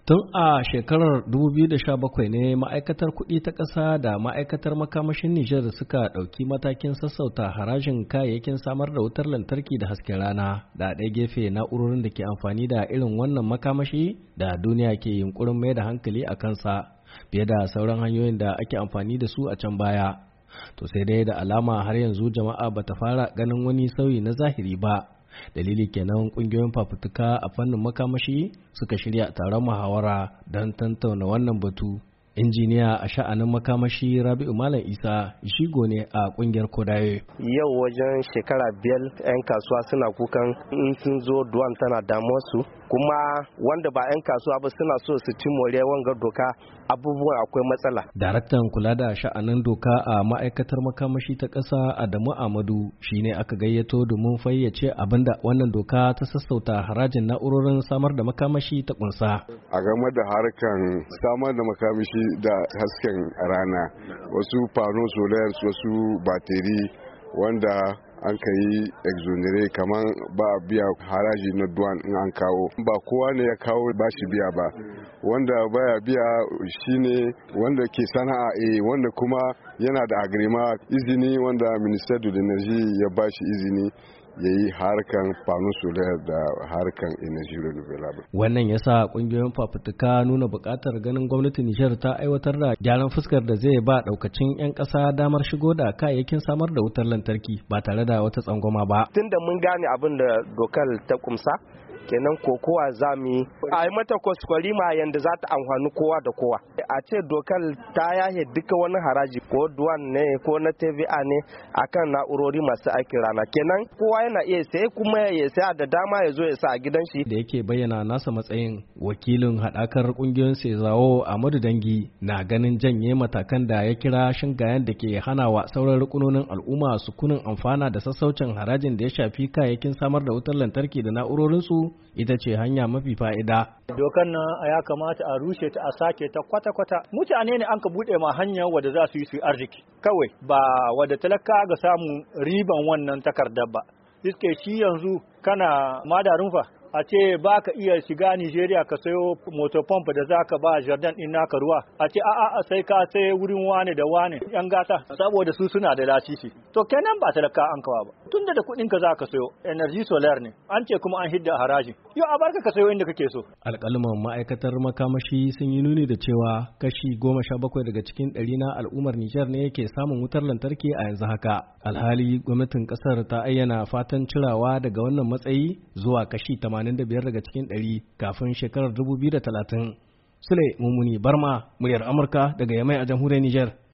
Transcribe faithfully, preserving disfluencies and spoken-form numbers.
Tun a shekarar dubu biyu da sha bakwai ne ma'aikatar kuɗi ta ƙasa da ma'aikatar makamashin Nijar suka ɗauki matakin sassauta harajin kayayyakin samar da wutar lantarki da hasken rana da ɗaya gefe na'urorin da ke amfani da irin wannan makamashi da duniya ke yunkurin mai da hankali a kansa fiye da sauran hanyoyin da ake amfani da su a can baya. To sai dai da alama har yanzu jama'a bata fara ganin wani sauyi na zahiri ba. Dalili kenan kungiyoyin fafutuka a fannin makamashi suka shirya taron muhawara don tantauna wannan batu. Injiniya a sha'anin makamashi Rabi'u Malam Isa shigo ne a kungiyar Kodaye. Yau wajen shekara biyar 'yan kasuwa suna kukan in sun zo duwan tana damuwar su, kuma wanda ba 'yan kasuwa ba suna so su ci more wanga doka, abubuwan akwai matsala. Daraktan kula da sha'anin doka a ma'aikatar makamashi ta ƙasa Adamu Amadu shine aka gayyato domin fayyace abinda wannan doka ta sassauta harajin na'urorin samar da makamashi ta kunsa. A game da harkan samar da makamashi da hasken rana, wasu pano solar, wasu bateri wanda an ka yi exonere kamar ba a biya haraji na duwan in an kawo, ba kowa ne ya kawo ba shi biya ba, wanda baya biya shine wanda ke sana'a e wanda kuma yana da agrema izini wanda minister da energy ya ba shi izini ya yi harkan pano solar da harkan energy renewable. Wannan ya sa kungiyoyin fafutuka nuna buƙatar ganin gwamnatin Nijar ta aiwatar da gyaran fuskar da zai ba ɗaukacin 'yan ƙasa damar shigo da kayayyakin samar da wutar lantarki ba tare da wata tsangwama ba. Tunda mun gane abin da dokar ta kumsa, kenan kokowa za mu yi a yi mata kwaskwarima yadda za ta amfani kowa da kowa. A ce dokar ta yahe duka wani haraji ko duwan ne ko na T V A ne akan na'urori masu aikin rana, kenan kowa yana iya sai kuma ya saya da dama ya zo ya sa a gidan shi. Da yake bayyana nasa matsayin, wakilin haɗakar ƙungiyoyin Sezawo Amadu Dangi na ganin janye matakan da ya kira shingayen da ke hana wa sauran rukunonin al'umma sukunin amfana da sassaucin harajin da ya shafi kayayyakin samar da wutar lantarki da na'urorinsu ita ce hanya mafi fa'ida. Dokar nan ya kamata a rushe ta, a sake ta kwata-kwata. Mutane ne an ka buɗe ma hanya wadda za su yi su arziki kawai, ba wadda talaka ga samun riban wannan takardar ba. Iske shi yanzu kana madarin fa a ce ba ka iya shiga Nigeria ka sayo motopomp da za ka ba jardin ɗin naka ruwa, a ce a'a sai ka sai wurin wane da wane yan gata saboda su suna da lasisi. To kenan ba talaka an kawa ba, tunda da kuɗin ka za ka sayo energy solar ne, an ce kuma an hidda haraji, yau a barka ka sayo inda kake so. Alƙalman ma'aikatar makamashi sun yi nuni da cewa kashi goma sha bakwai daga cikin ɗari na al'ummar Nijar ne yake samun wutar lantarki a yanzu haka. Alhali gwamnatin ƙasar ta ayyana fatan cirawa daga wannan matsayi zuwa kashi tamanin da biyar daga cikin ɗari kafin shekarar dubu biyu da talatin. Sule Mummuni Barma, muryar Amurka daga Yamai a jamhuriyar Nijar.